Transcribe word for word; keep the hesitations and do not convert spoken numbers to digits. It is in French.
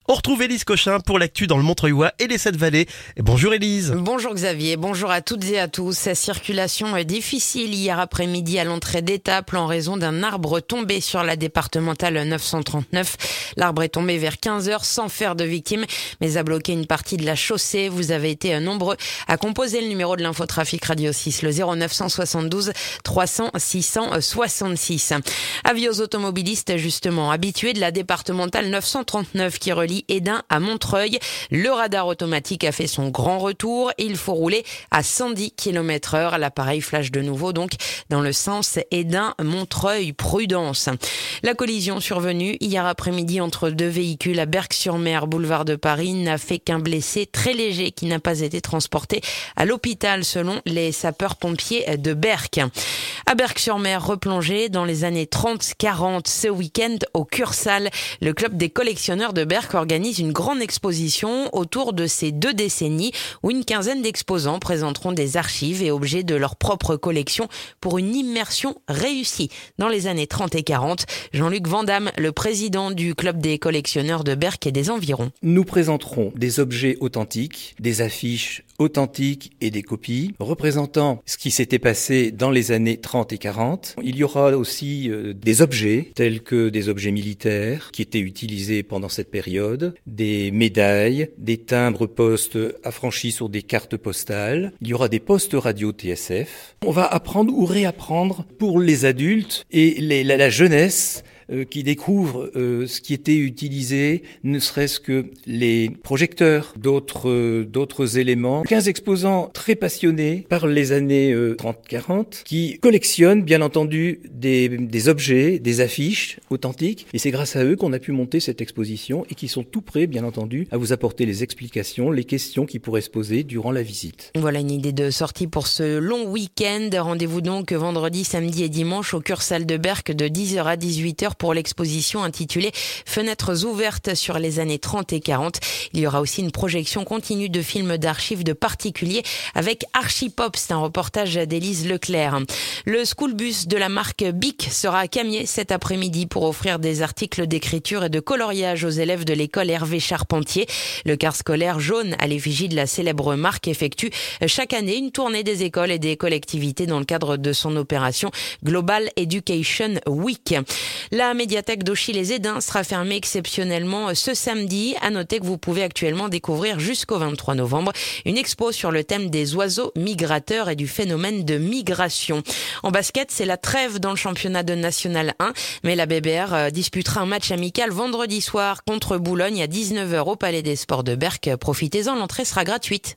On retrouve Élise Cochin pour l'actu dans le Montreuillois et les Sept-Vallées. Et bonjour Élise. Bonjour Xavier, bonjour à toutes et à tous. Sa circulation est difficile hier après-midi à l'entrée d'Étaples en raison d'un arbre tombé sur la départementale neuf cent trente-neuf. L'arbre est tombé vers quinze heures sans faire de victimes, mais a bloqué une partie de la chaussée. Vous avez été nombreux à composer le numéro de l'infotrafic Radio six, le zéro neuf cent soixante-douze trois cents six cent soixante-six. Avis aux automobilistes justement, habitués de la départementale neuf cent trente-neuf qui relie Hesdin à Montreuil. Le radar automatique a fait son grand retour. Il faut rouler à cent dix kilomètres heure. L'appareil flash de nouveau donc dans le sens Hesdin-Montreuil. Prudence. La collision survenue hier après-midi entre deux véhicules à Berck-sur-Mer, boulevard de Paris, n'a fait qu'un blessé très léger qui n'a pas été transporté à l'hôpital selon les sapeurs-pompiers de Berck. À Berck-sur-Mer, replongé dans les années trente quarante, ce week-end au Cursal, le club des collectionneurs de Berck organise une grande exposition autour de ces deux décennies où une quinzaine d'exposants présenteront des archives et objets de leur propre collection pour une immersion réussie dans les années trente et quarante. Jean-Luc Vandamme, le président du club des collectionneurs de Berck et des environs. Nous présenterons des objets authentiques, des affiches authentiques et des copies représentant ce qui s'était passé dans les années trente et quarante. Il y aura aussi euh, des objets tels que des objets militaires qui étaient utilisés pendant cette période, des médailles, des timbres postes affranchis sur des cartes postales. Il y aura des postes radio T S F. On va apprendre ou réapprendre pour les adultes et les, la, la jeunesse Euh, qui découvrent euh, ce qui était utilisé, ne serait-ce que les projecteurs, d'autres euh, d'autres éléments. quinze exposants très passionnés par les années euh, trente quarante qui collectionnent bien entendu des, des objets, des affiches authentiques, et c'est grâce à eux qu'on a pu monter cette exposition et qui sont tout prêts bien entendu à vous apporter les explications, les questions qui pourraient se poser durant la visite. Voilà une idée de sortie pour ce long week-end. Rendez-vous donc vendredi, samedi et dimanche au Cursal de Berck de dix heures à dix-huit heures pour l'exposition intitulée Fenêtres ouvertes sur les années trente et quarante. Il y aura aussi une projection continue de films d'archives de particuliers avec Archipop. C'est un reportage d'Élise Leclerc. Le schoolbus de la marque Bic sera à Camiers cet après-midi pour offrir des articles d'écriture et de coloriage aux élèves de l'école Hervé Charpentier. Le car scolaire jaune à l'effigie de la célèbre marque effectue chaque année une tournée des écoles et des collectivités dans le cadre de son opération Global Education Week. La médiathèque d'Auchy-les-Hesdins sera fermée exceptionnellement ce samedi. À noter que vous pouvez actuellement découvrir jusqu'au vingt-trois novembre une expo sur le thème des oiseaux migrateurs et du phénomène de migration. En basket, c'est la trêve dans le championnat de National un, mais la B B R disputera un match amical vendredi soir contre Boulogne à dix-neuf heures au Palais des Sports de Berck. Profitez-en, l'entrée sera gratuite.